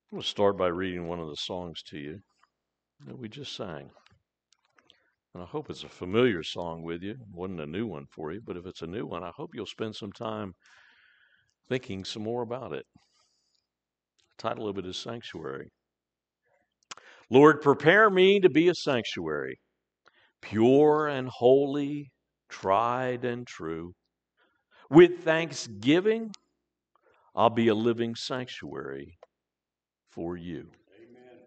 I'm going to start by reading one of the songs to you that we just sang. And I hope it's a familiar song with you. It wasn't a new one for you, but if it's a new one, I hope you'll spend some time thinking some more about it. The title of it is Sanctuary. Lord, prepare me to be a sanctuary, pure and holy, tried and true. With thanksgiving, I'll be a living sanctuary for you. Amen.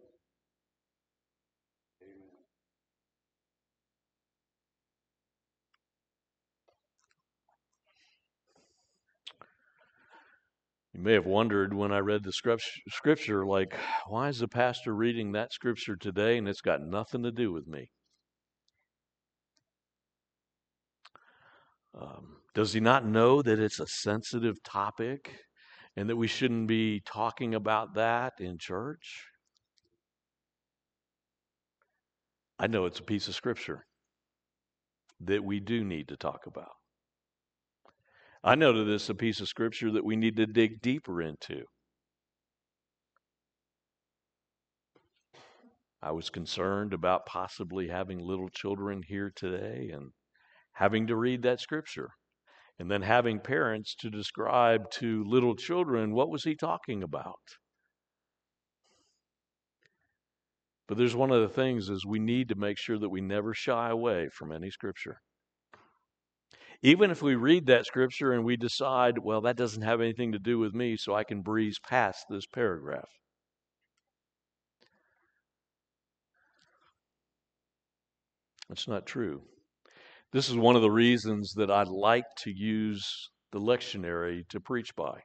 You may have wondered when I read the scripture, like, why is the pastor reading that scripture today and it's got nothing to do with me? Does he not know that it's a sensitive topic and that we shouldn't be talking about that in church? I know it's a piece of scripture that we do need to talk about. I know that it's a piece of scripture that we need to dig deeper into. I was concerned about possibly having little children here today and having to read that scripture. And then having parents to describe to little children, what was he talking about? But there's one of the things is we need to make sure that we never shy away from any scripture. Even if we read that scripture and we decide, well, that doesn't have anything to do with me, so I can breeze past this paragraph. That's not true. This is one of the reasons that I like to use the lectionary to preach by.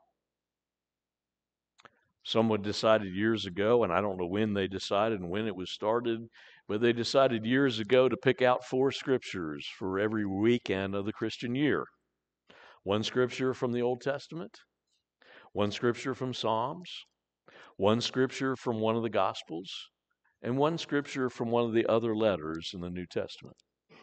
Someone decided years ago, and I don't know when they decided and when it was started, but they decided years ago to pick out 4 scriptures for every weekend of the Christian year. One scripture from the Old Testament, one scripture from Psalms, one scripture from one of the Gospels, and one scripture from one of the other letters in the New Testament.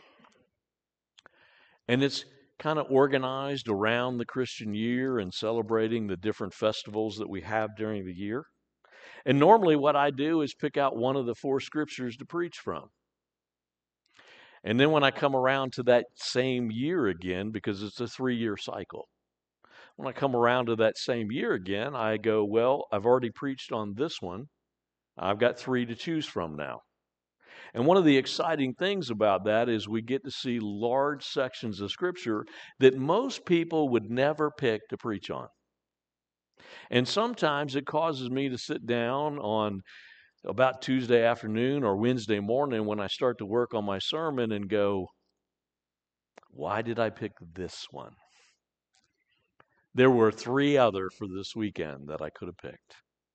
And it's kind of organized around the Christian year and celebrating the different festivals that we have during the year. And normally what I do is pick out one of the 4 scriptures to preach from. And then when I come around to that same year again, because it's a 3-year cycle, when I come around to that same year again, I go, well, I've already preached on this one. I've got 3 to choose from now. And one of the exciting things about that is we get to see large sections of Scripture that most people would never pick to preach on. And sometimes it causes me to sit down on about Tuesday afternoon or Wednesday morning when I start to work on my sermon and go, why did I pick this one? There were 3 other for this weekend that I could have picked.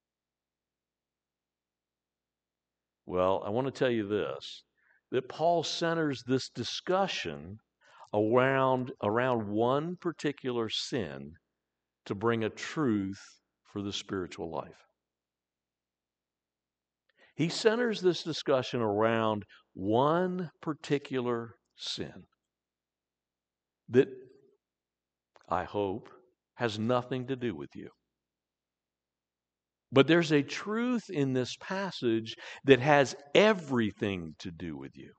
Well, I want to tell you this, that Paul centers this discussion around one particular sin to bring a truth for the spiritual life. He centers this discussion around one particular sin that I hope has nothing to do with you. But there's a truth in this passage that has everything to do with you.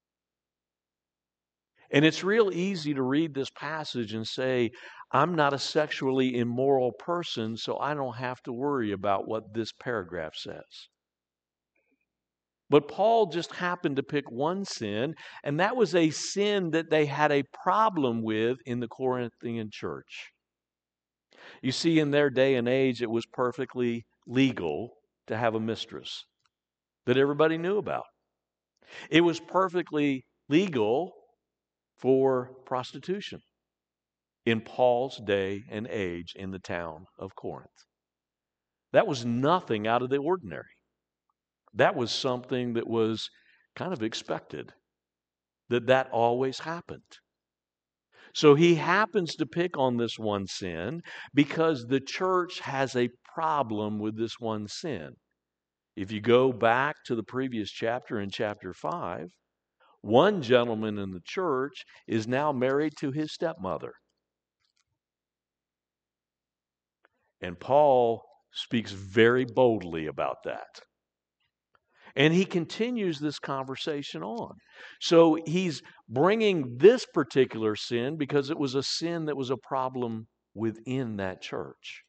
And it's real easy to read this passage and say, I'm not a sexually immoral person, so I don't have to worry about what this paragraph says. But Paul just happened to pick one sin, and that was a sin that they had a problem with in the Corinthian church. You see, in their day and age, it was perfectly legal to have a mistress that everybody knew about. It was perfectly legal for prostitution in Paul's day and age in the town of Corinth. That was nothing out of the ordinary. That was something that was kind of expected, that always happened. So he happens to pick on this one sin because the church has a problem with this one sin. If you go back to the previous chapter in chapter 5, one gentleman in the church is now married to his stepmother. And Paul speaks very boldly about that. And he continues this conversation on. So he's bringing this particular sin because it was a sin that was a problem within that church.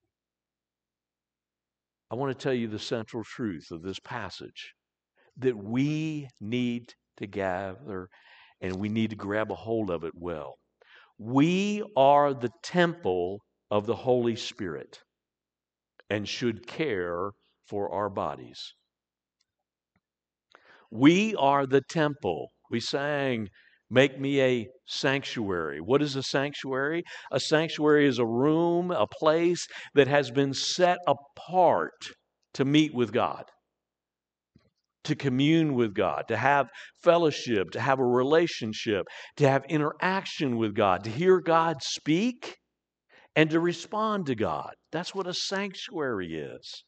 I want to tell you the central truth of this passage, that we need to gather and we need to grab a hold of it well. We are the temple of the Holy Spirit and should care for our bodies. We are the temple. We sang, "Make me a sanctuary." What is a sanctuary? A sanctuary is a room, a place that has been set apart to meet with God, to commune with God, to have fellowship, to have a relationship, to have interaction with God, to hear God speak, and to respond to God. That's what a sanctuary is.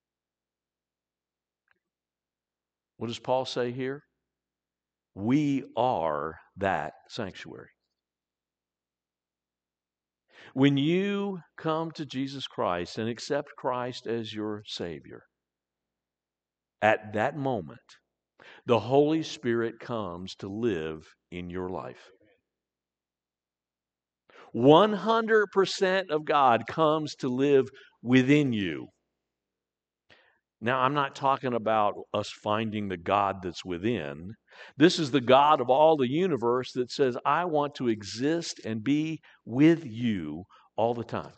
What does Paul say here? We are that sanctuary. When you come to Jesus Christ and accept Christ as your Savior, at that moment, the Holy Spirit comes to live in your life. 100% of God comes to live within you. Now, I'm not talking about us finding the God that's within. This is the God of all the universe that says, I want to exist and be with you all the time.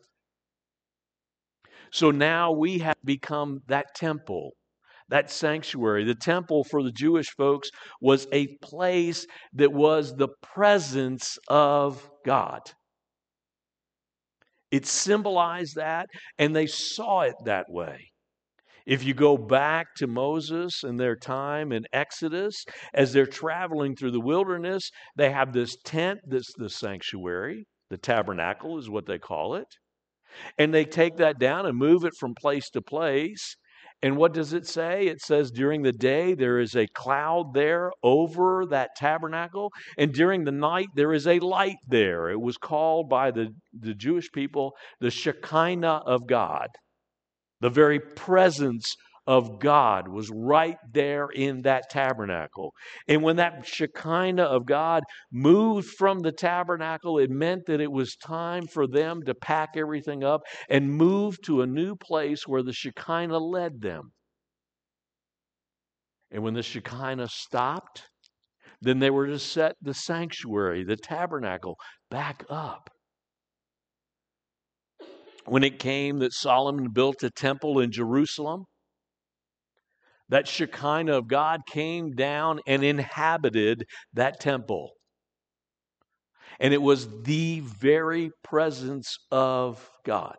So now we have become that temple, that sanctuary. The temple for the Jewish folks was a place that was the presence of God. It symbolized that, and they saw it that way. If you go back to Moses and their time in Exodus, as they're traveling through the wilderness, they have this tent that's the sanctuary. The tabernacle is what they call it. And they take that down and move it from place to place. And what does it say? It says during the day there is a cloud there over that tabernacle, and during the night there is a light there. It was called by the Jewish people the Shekinah of God. The very presence of God was right there in that tabernacle. And when that Shekinah of God moved from the tabernacle, it meant that it was time for them to pack everything up and move to a new place where the Shekinah led them. And when the Shekinah stopped, then they were to set the sanctuary, the tabernacle, back up. When it came that Solomon built a temple in Jerusalem, that Shekinah of God came down and inhabited that temple. And it was the very presence of God.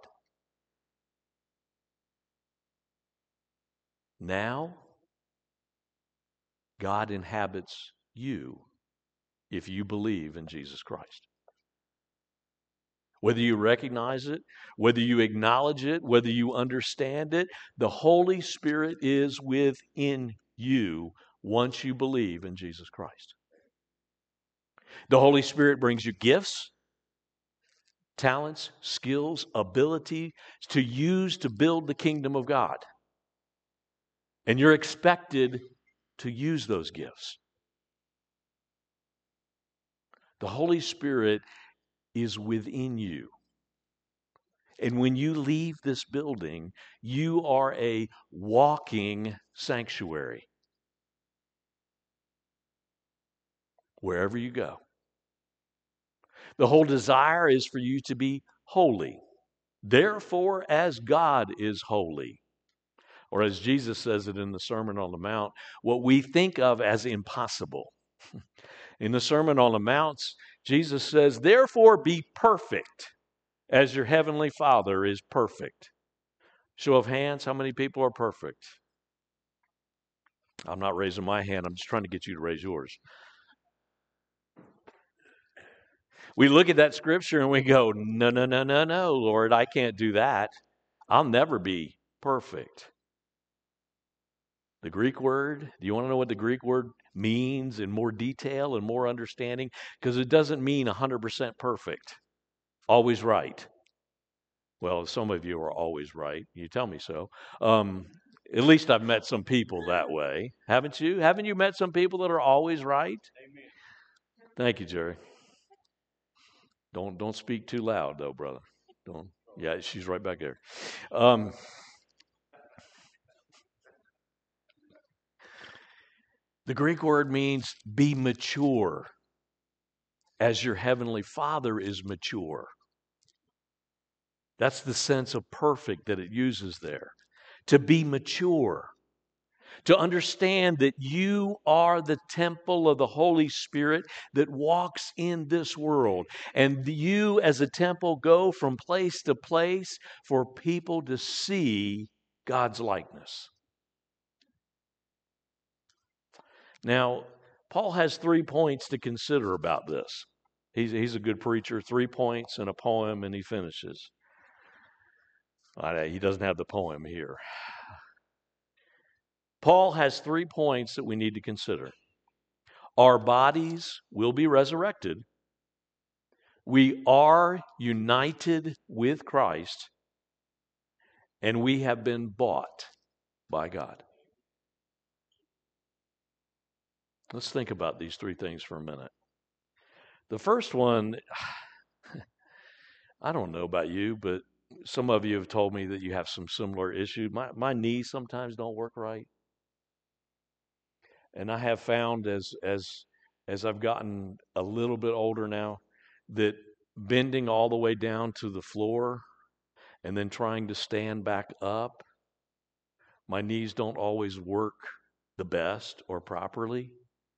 Now, God inhabits you if you believe in Jesus Christ. Whether you recognize it, whether you acknowledge it, whether you understand it, the Holy Spirit is within you once you believe in Jesus Christ. The Holy Spirit brings you gifts, talents, skills, ability to use to build the kingdom of God. And you're expected to use those gifts. The Holy Spirit is within you. And when you leave this building, you are a walking sanctuary. Wherever you go. The whole desire is for you to be holy. Therefore, as God is holy, or as Jesus says it in the Sermon on the Mount, what we think of as impossible. In the Sermon on the Mount, Jesus says, therefore be perfect as your heavenly Father is perfect. Show of hands, how many people are perfect? I'm not raising my hand. I'm just trying to get you to raise yours. We look at that scripture and we go, no, no, no, no, no, Lord, I can't do that. I'll never be perfect. The Greek word, do you want to know what the Greek word means in more detail and more understanding? Because it doesn't mean 100% perfect, always right. Well, some of you are always right. You tell me so. Um, at least I've met some people that way. Haven't you? Haven't you met some people that are always right? Thank you, Jerry. Don't speak too loud though, brother. Don't. Yeah, she's right back there. Um, the Greek word means be mature, as your heavenly Father is mature. That's the sense of perfect that it uses there. To be mature, to understand that you are the temple of the Holy Spirit that walks in this world. And you, as a temple, go from place to place for people to see God's likeness. Now, Paul has 3 points to consider about this. He's a good preacher, 3 points and a poem, and he finishes. He doesn't have the poem here. Paul has 3 points that we need to consider. Our bodies will be resurrected. We are united with Christ, and we have been bought by God. Let's think about these 3 things for a minute. The first one, I don't know about you, but some of you have told me that you have some similar issues. My knees sometimes don't work right. And I have found as I've gotten a little bit older now that bending all the way down to the floor and then trying to stand back up, my knees don't always work the best or properly.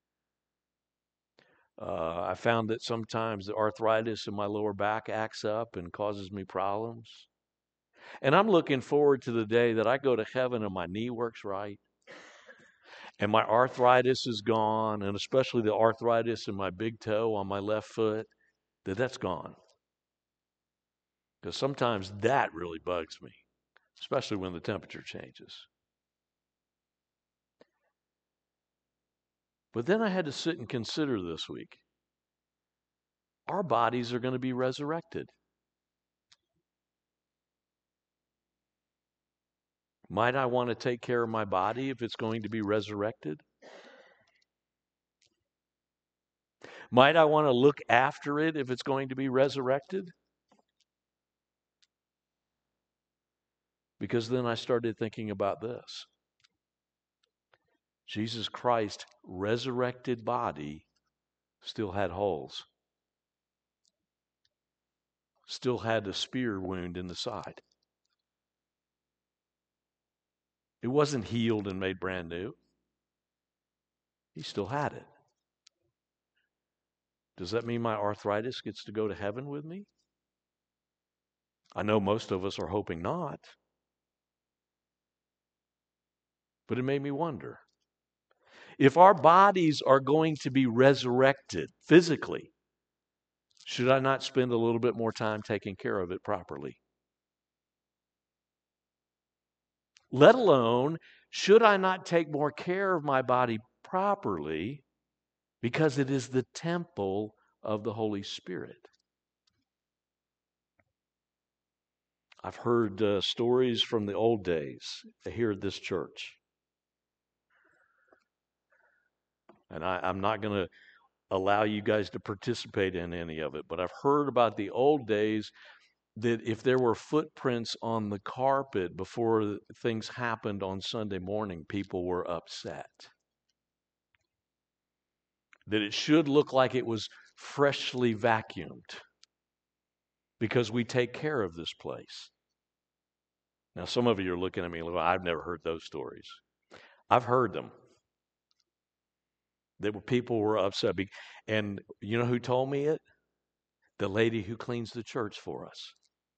I found that sometimes the arthritis in my lower back acts up and causes me problems. And I'm looking forward to the day that I go to heaven and my knee works right and my arthritis is gone, and especially the arthritis in my big toe on my left foot, that's gone. Because sometimes that really bugs me, especially when the temperature changes. But then I had to sit and consider this week. Our bodies are going to be resurrected. Might I want to take care of my body if it's going to be resurrected? Might I want to look after it if it's going to be resurrected? Because then I started thinking about this. Jesus Christ's resurrected body still had holes, still had a spear wound in the side. It wasn't healed and made brand new. He still had it. Does that mean my arthritis gets to go to heaven with me? I know most of us are hoping not. But it made me wonder. If our bodies are going to be resurrected physically, should I not spend a little bit more time taking care of it properly? Let alone, should I not take more care of my body properly because it is the temple of the Holy Spirit? I've heard stories from the old days here at this church. And I'm not going to allow you guys to participate in any of it, but I've heard about the old days that if there were footprints on the carpet before things happened on Sunday morning, people were upset. That it should look like it was freshly vacuumed because we take care of this place. Now, some of you are looking at me like, well, I've never heard those stories. I've heard them. That people were upset. And you know who told me it? The lady who cleans the church for us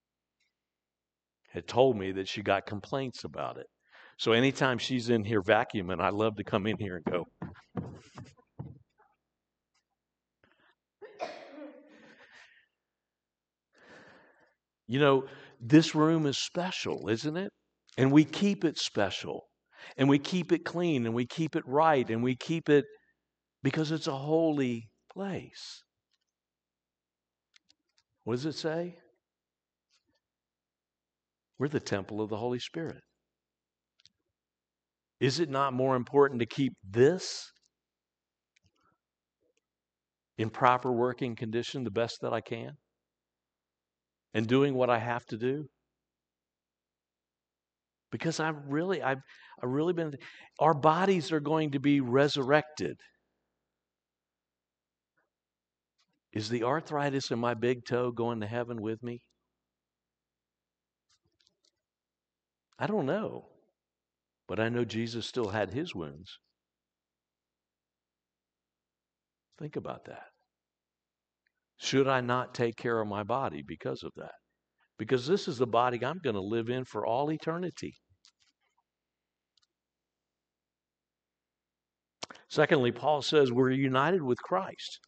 had told me that she got complaints about it. So anytime she's in here vacuuming, I love to come in here and go. You know, this room is special, isn't it? And we keep it special. And we keep it clean and we keep it right and we keep it because it's a holy place. What does it say? We're the temple of the Holy Spirit. Is it not more important to keep this in proper working condition the best that I can? And doing what I have to do? Because I've really been, our bodies are going to be resurrected. Is the arthritis in my big toe going to heaven with me? I don't know. But I know Jesus still had his wounds. Think about that. Should I not take care of my body because of that? Because this is the body I'm going to live in for all eternity. Secondly, Paul says we're united with Christ.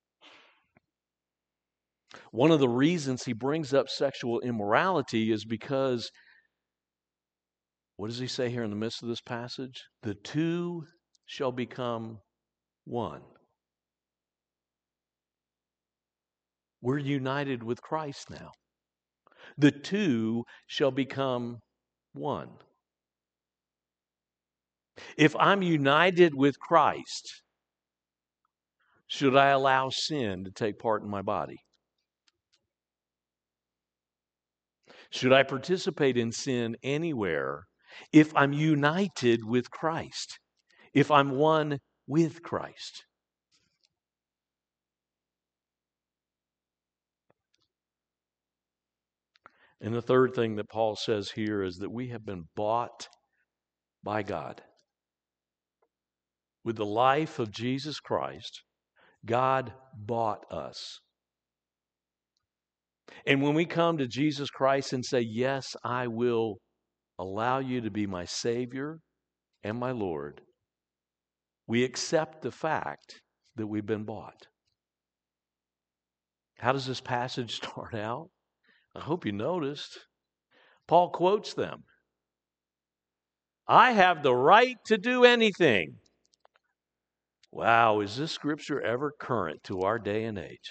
One of the reasons he brings up sexual immorality is because, what does he say here in the midst of this passage? The two shall become one. We're united with Christ now. The two shall become one. If I'm united with Christ, should I allow sin to take part in my body? Should I participate in sin anywhere if I'm united with Christ? If I'm one with Christ? And the third thing that Paul says here is that we have been bought by God. With the life of Jesus Christ, God bought us. And when we come to Jesus Christ and say, yes, I will allow you to be my Savior and my Lord, we accept the fact that we've been bought. How does this passage start out? I hope you noticed. Paul quotes them. I have the right to do anything. Wow, is this scripture ever current to our day and age?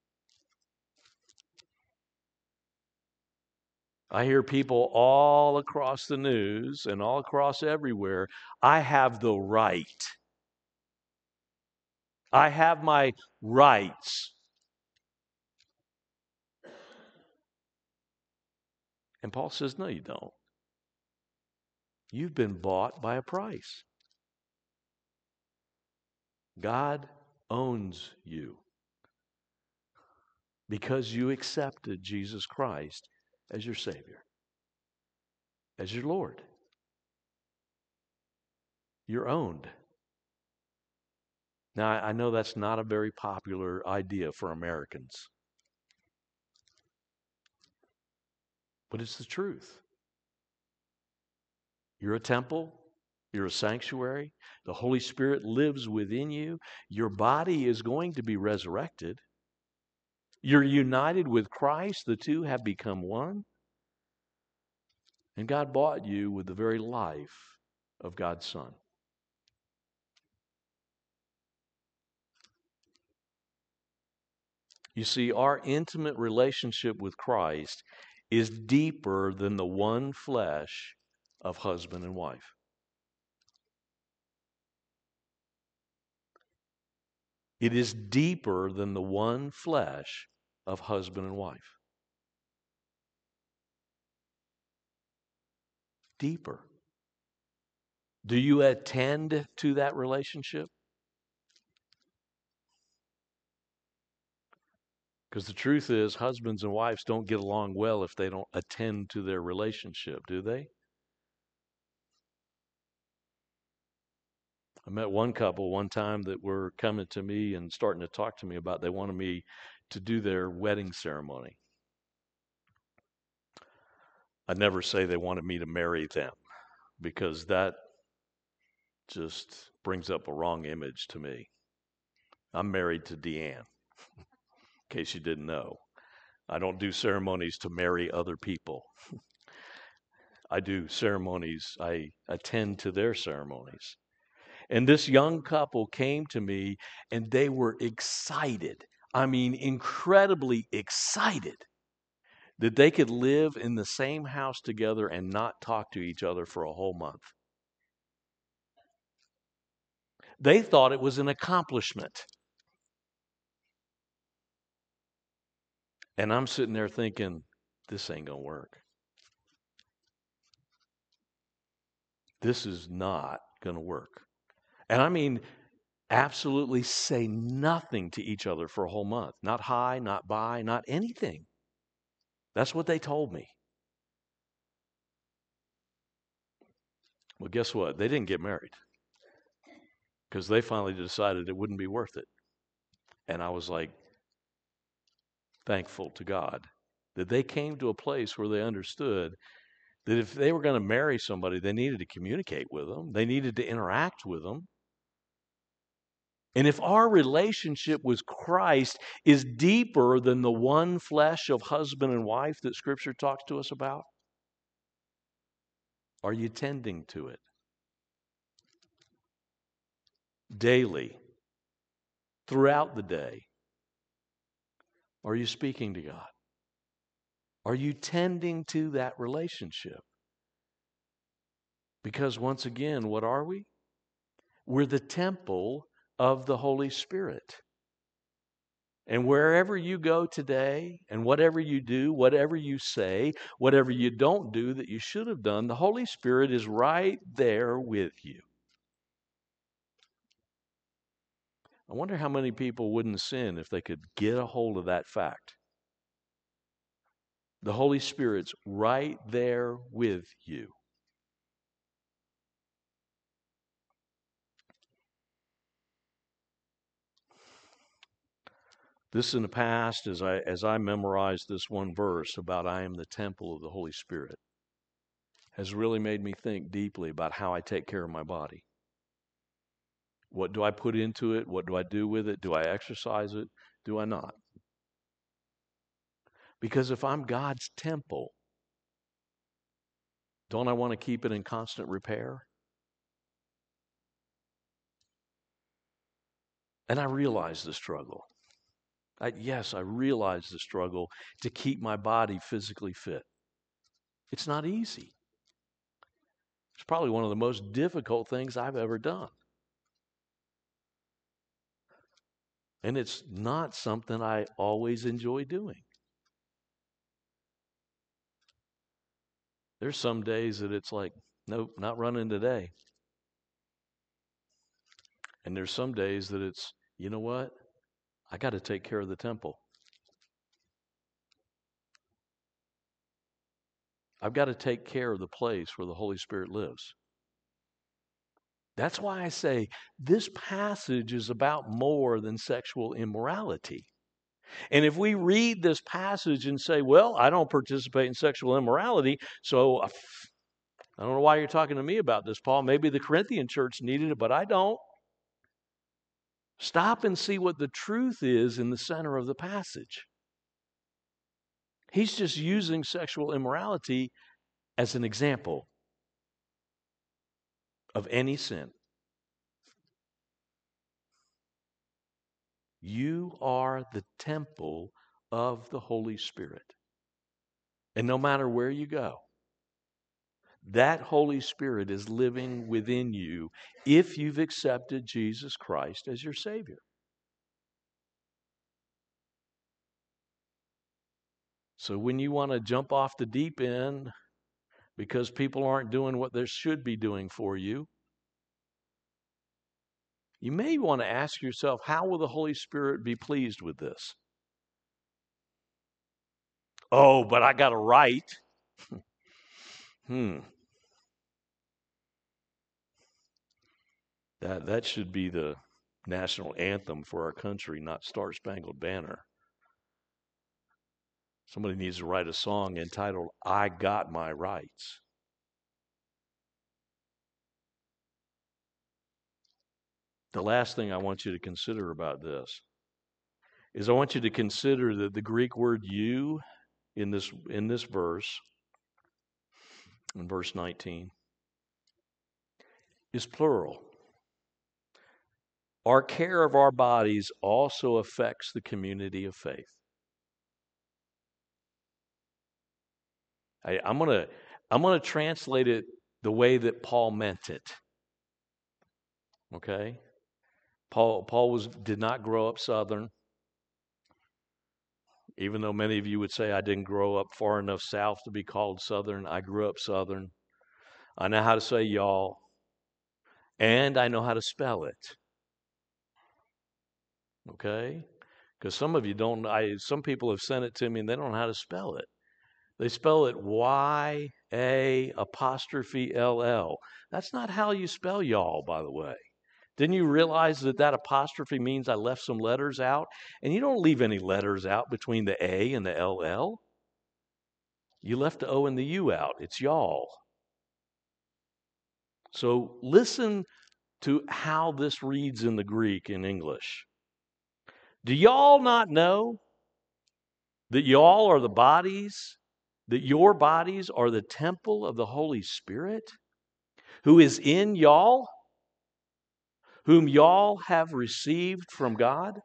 I hear people all across the news and all across everywhere, I have the right. I have my rights. And Paul says, no, you don't. You've been bought by a price. God owns you because you accepted Jesus Christ as your Savior, as your Lord. You're owned. Now, I know that's not a very popular idea for Americans, but it's the truth. You're a temple. You're a sanctuary. The Holy Spirit lives within you. Your body is going to be resurrected. You're united with Christ. The two have become one. And God bought you with the very life of God's Son. You see, our intimate relationship with Christ is deeper than the one flesh of husband and wife. It is deeper than the one flesh of husband and wife. Deeper. Do you attend to that relationship? Because the truth is, husbands and wives don't get along well if they don't attend to their relationship, do they? I met one couple one time that were coming to me and starting to talk to me about they wanted me to do their wedding ceremony. I'd never say they wanted me to marry them because that just brings up a wrong image to me. I'm married to Deanne, in case you didn't know. I don't do ceremonies to marry other people. I do ceremonies, I attend to their ceremonies. And this young couple came to me and they were excited. I mean, incredibly excited that they could live in the same house together and not talk to each other for a whole month. They thought it was an accomplishment. And I'm sitting there thinking, this ain't going to work. This is not going to work. And I mean, absolutely say nothing to each other for a whole month. Not hi, not bye, not anything. That's what they told me. Well, guess what? They didn't get married because they finally decided it wouldn't be worth it. And I was like, thankful to God that they came to a place where they understood that if they were going to marry somebody, they needed to communicate with them, they needed to interact with them. And if our relationship with Christ is deeper than the one flesh of husband and wife that Scripture talks to us about, are you tending to it daily, throughout the day? Are you speaking to God? Are you tending to that relationship? Because once again, what are we? We're the temple of the Holy Spirit. And wherever you go today, and whatever you do, whatever you say, whatever you don't do that you should have done, the Holy Spirit is right there with you. I wonder how many people wouldn't sin if they could get a hold of that fact. The Holy Spirit's right there with you. This in the past, as I memorized this one verse about I am the temple of the Holy Spirit, has really made me think deeply about how I take care of my body. What do I put into it? What do I do with it? Do I exercise it? Do I not? Because if I'm God's temple, don't I want to keep it in constant repair? And I realize the struggle. Yes, I realize the struggle to keep my body physically fit. It's not easy. It's probably one of the most difficult things I've ever done. And it's not something I always enjoy doing. There's some days that it's like, nope, not running today. And there's some days that it's, you know what? I got to take care of the temple. I've got to take care of the place where the Holy Spirit lives. That's why I say this passage is about more than sexual immorality. And if we read this passage and say, well, I don't participate in sexual immorality, so I don't know why you're talking to me about this, Paul. Maybe the Corinthian church needed it, but I don't. Stop and see what the truth is in the center of the passage. He's just using sexual immorality as an example of any sin. You are the temple of the Holy Spirit. And no matter where you go, that Holy Spirit is living within you if you've accepted Jesus Christ as your Savior. So when you want to jump off the deep end because people aren't doing what they should be doing for you, you may want to ask yourself, how will the Holy Spirit be pleased with this? Oh, but I got a right. That should be the national anthem for our country, not Star Spangled Banner. Somebody needs to write a song entitled, I Got My Rights. The last thing I want you to consider about this is I want you to consider that the Greek word you in this verse, in verse 19, is plural. Our care of our bodies also affects the community of faith. I'm gonna translate it the way that Paul meant it. Okay? Paul did not grow up Southern, even though many of you would say I didn't grow up far enough south to be called Southern. I grew up Southern. I know how to say y'all, and I know how to spell it. Okay? Because some of you don't. Some people have sent it to me and they don't know how to spell it. They spell it Y-A''LL. That's not how you spell y'all, by the way. Didn't you realize that apostrophe means I left some letters out? And you don't leave any letters out between the A and the LL. You left the O and the U out. It's y'all. So listen to how this reads in the Greek in English. Do y'all not know that y'all are the bodies, that your bodies are the temple of the Holy Spirit, who is in y'all, whom y'all have received from God?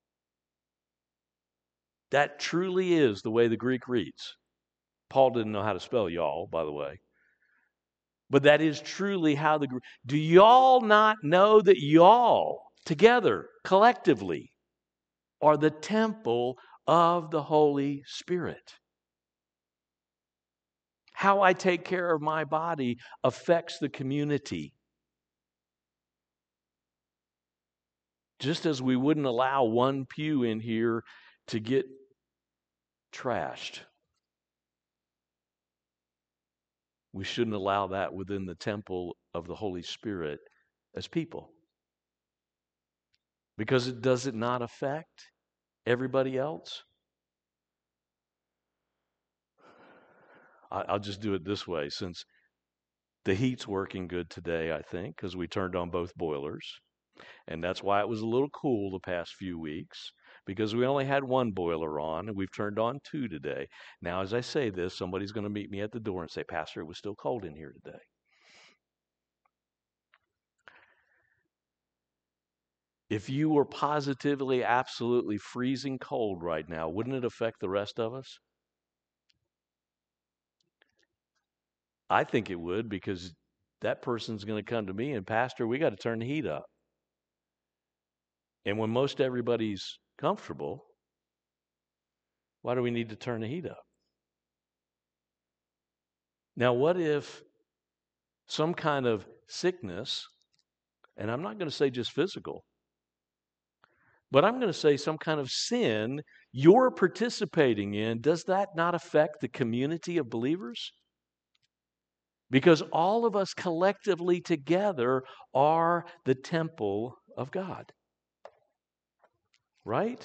That truly is the way the Greek reads. Paul didn't know how to spell y'all, by the way. But that is truly how the Greek. Do y'all not know that y'all, together, collectively, are the temple of the Holy Spirit? How I take care of my body affects the community. Just as we wouldn't allow one pew in here to get trashed, we shouldn't allow that within the temple of the Holy Spirit as people. Because does it not affect everybody else? I'll just do it this way, since the heat's working good today, I think, because we turned on both boilers. And that's why it was a little cool the past few weeks, because we only had one boiler on, and we've turned on two today. Now, as I say this, somebody's going to meet me at the door and say, Pastor, it was still cold in here today. If you were positively, absolutely freezing cold right now, wouldn't it affect the rest of us? I think it would, because that person's going to come to me and, Pastor, we got to turn the heat up. And when most everybody's comfortable, why do we need to turn the heat up? Now, what if some kind of sickness, and I'm not going to say just physical, but I'm going to say some kind of sin you're participating in, does that not affect the community of believers? Because all of us collectively together are the temple of God. Right?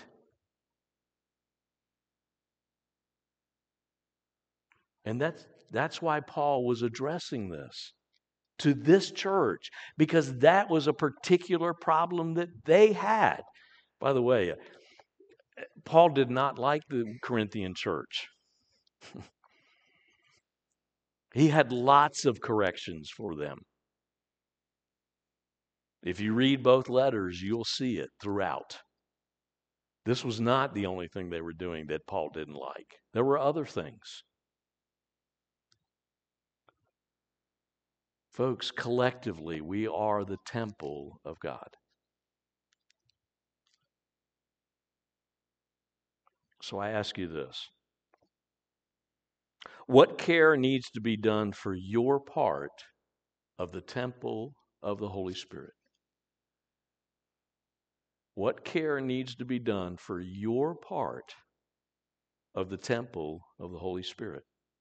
And that's why Paul was addressing this to this church, because that was a particular problem that they had. By the way, Paul did not like the Corinthian church. He had lots of corrections for them. If you read both letters, you'll see it throughout. This was not the only thing they were doing that Paul didn't like. There were other things. Folks, collectively, we are the temple of God. So I ask you this. What care needs to be done for your part of the temple of the Holy Spirit? What care needs to be done for your part of the temple of the Holy Spirit?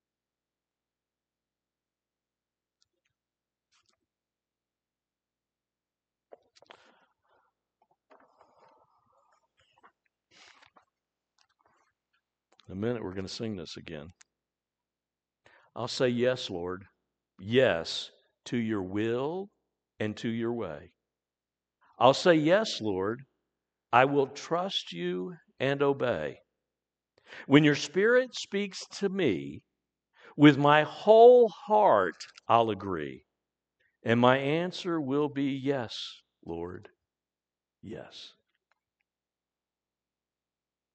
In a minute, we're going to sing this again. I'll say, yes, Lord. Yes, to your will and to your way. I'll say, yes, Lord. I will trust you and obey. When your Spirit speaks to me, with my whole heart I'll agree. And my answer will be, yes, Lord, yes.